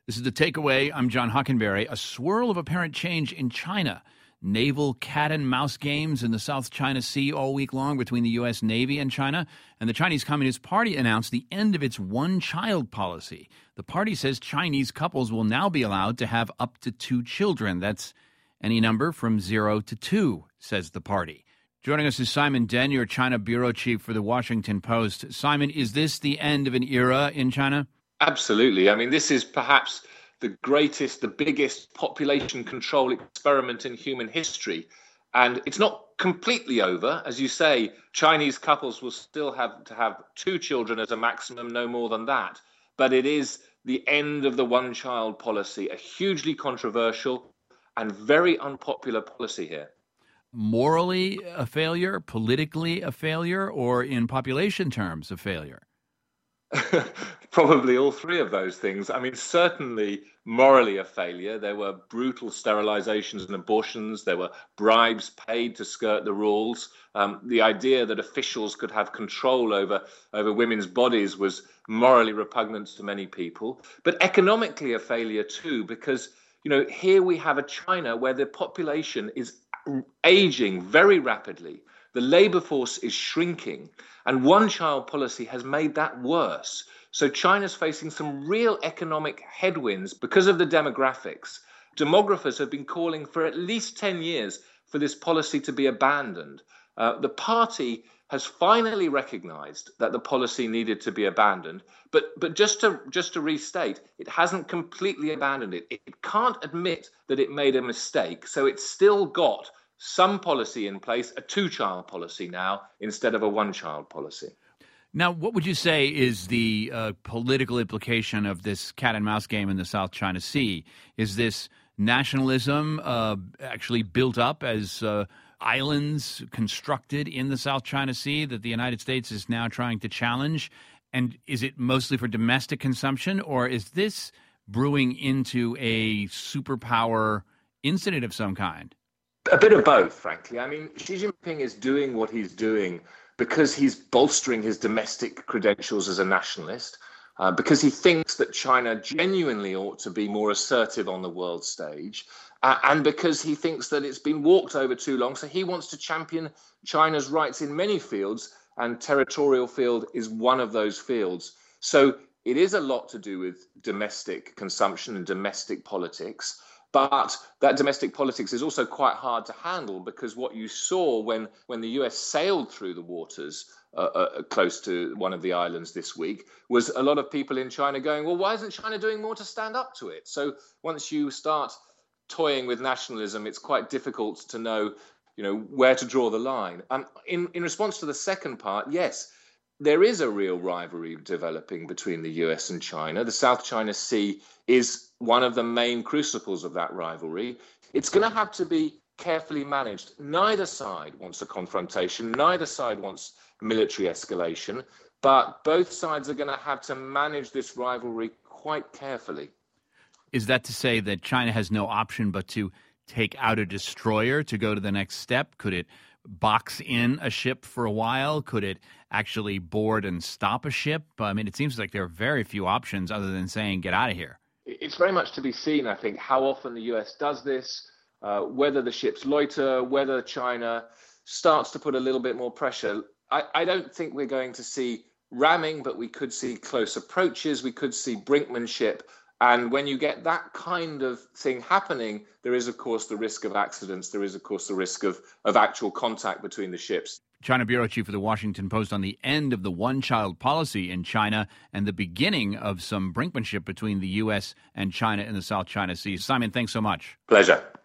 This is The Takeaway. I'm John Hockenberry. A swirl of apparent change in China. Naval cat-and-mouse games in the South China Sea all week long between the U.S. Navy and China. And the Chinese Communist Party announced the end of its one-child policy. The party says Chinese couples will now be allowed to have up to 2 children. That's any number from 0 to 2, says the party. Joining us is Simon Deng, China bureau chief for The Washington Post. Simon, is this the end of an era in China? Absolutely. I mean, this is perhaps the greatest, the biggest population control experiment in human history. And it's not completely over. As you say, Chinese couples will still have to have 2 children as a maximum, no more than that. But it is the end of the one-child policy, a hugely controversial and very unpopular policy here. Morally a failure, politically a failure, or in population terms a failure? Probably all 3 of those things. I mean, certainly morally a failure. There were brutal sterilizations and abortions. There were bribes paid to skirt the rules. The idea that officials could have control over women's bodies was morally repugnant to many people. But economically a failure too, because, here we have a China where the population is aging very rapidly. The labor force is shrinking, and one-child policy has made that worse. So China's facing some real economic headwinds because of the demographics. Demographers have been calling for at least 10 years for this policy to be abandoned. The party has finally recognized that the policy needed to be abandoned, but just to restate, it hasn't completely abandoned it. It can't admit that it made a mistake, so it's still got some policy in place, a 2-child policy now, instead of a 1-child policy. Now, what would you say is the political implication of this cat-and-mouse game in the South China Sea? Is this nationalism actually built up as islands constructed in the South China Sea that the United States is now trying to challenge? And is it mostly for domestic consumption, or is this brewing into a superpower incident of some kind? A bit of both, frankly. I mean, Xi Jinping is doing what he's doing because he's bolstering his domestic credentials as a nationalist, because he thinks that China genuinely ought to be more assertive on the world stage, and because he thinks that it's been walked over too long. So he wants to champion China's rights in many fields, and territorial field is one of those fields. So it is a lot to do with domestic consumption and domestic politics. But that domestic politics is also quite hard to handle, because what you saw when the US sailed through the waters close to one of the islands this week was a lot of people in China going, well, why isn't China doing more to stand up to it? So once you start toying with nationalism, it's quite difficult to know, where to draw the line. In response to the second part, yes, there is a real rivalry developing between the US and China. The South China Sea is one of the main crucibles of that rivalry. It's going to have to be carefully managed. Neither side wants a confrontation. Neither side wants military escalation. But both sides are going to have to manage this rivalry quite carefully. Is that to say that China has no option but to take out a destroyer to go to the next step? Could it box in a ship for a while? Could it actually board and stop a ship? I mean, it seems like there are very few options other than saying, get out of here. It's very much to be seen, I think, how often the US does this, whether the ships loiter, whether China starts to put a little bit more pressure. I don't think we're going to see ramming, but we could see close approaches. We could see brinkmanship. And when you get that kind of thing happening, there is, of course, the risk of accidents. There is, of course, the risk of actual contact between the ships. China bureau chief of The Washington Post on the end of the one-child policy in China and the beginning of some brinkmanship between the U.S. and China in the South China Sea. Simon, thanks so much. Pleasure.